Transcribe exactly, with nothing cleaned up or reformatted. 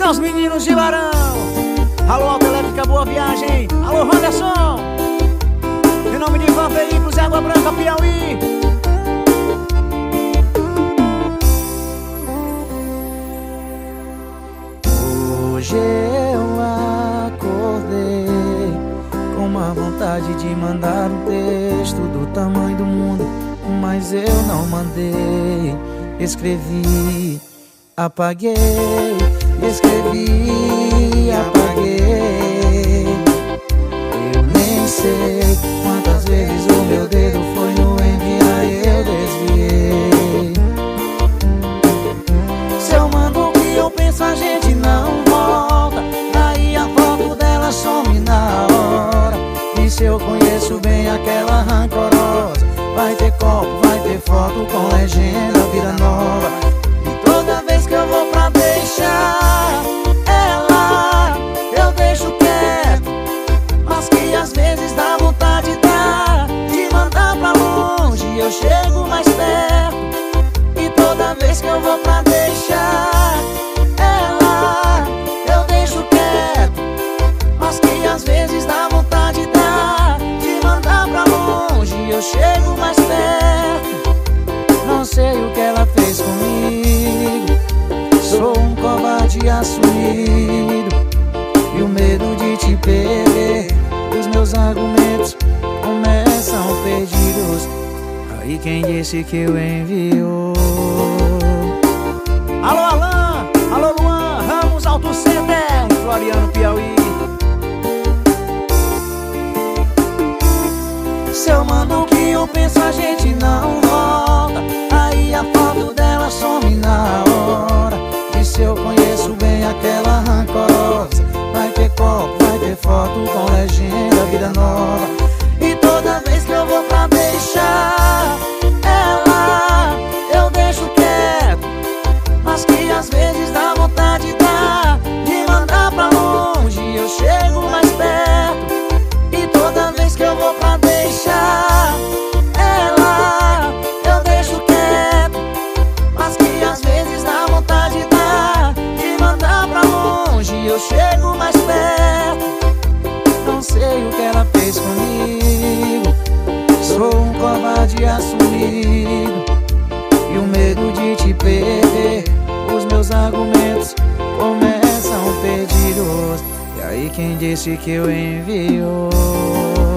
São os meninos de Barão. Alô, Autoelétrica Boa Viagem. Alô, Wanderson. Em nome de Van Veículos e Água Branca, Piauí. Hoje eu acordei com uma vontade de mandar um texto do tamanho do mundo, mas eu não mandei. Escrevi, apaguei, escrevi, apaguei. Eu nem sei quantas vezes o meu dedo foi no enviar e eu desviei. Se eu mando o que eu penso, a gente não volta. Daí a foto dela some na hora. E se eu conheço bem aquela rancorosa, vai ter copo, vai ter foto com legenda, vida nova. E toda vez que eu vou pra deixar ela, eu deixo quieto, mas que às vezes dá vontade dá de mandar pra longe, eu chego mais perto. E toda vez que eu vou pra deixar ela, eu deixo quieto, mas que às vezes dá vontade dá de mandar pra longe, eu chego mais perto. Não sei o que ela fez comigo, sou um covarde assumido, e o medo de te perder, os meus argumentos começam perdidos. Aí quem disse que eu enviou? Alô, Alain. Alô, Luan. Ramos Auto Center, Floriano, Piauí. Se eu mando o que eu penso, a gente não volta. Aí a foto dela some na hora. E se eu conheço bem aquela rancorosa, vai ter copo, vai ter foto com legenda, vida nova. E toda vez que eu vou pra deixar ela, eu deixo quieto, mas que às vezes dá vontade dá de mandar pra longe, eu chego mais perto. E toda vez que eu vou pra deixar ela, eu deixo quieto, mas que às vezes dá vontade dá de mandar pra longe, eu chego mais perto. Não sei o que ela fez comigo, sou um covarde assumido, e o medo de te perder, os meus argumentos começam perdidos. E aí quem disse que eu enviou?